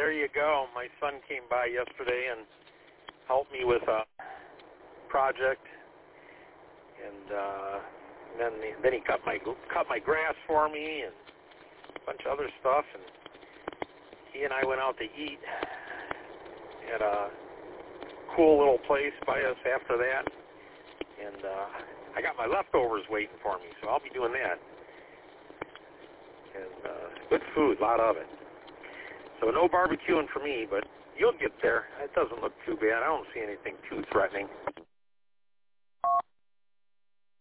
there you go. My son came by yesterday and helped me with a project, and then he cut my grass for me and a bunch of other stuff. And he and I went out to eat at a cool little place by us after that, and I got my leftovers waiting for me, so I'll be doing that. And good food, a lot of it. So no barbecuing for me, but you'll get there. It doesn't look too bad. I don't see anything too threatening.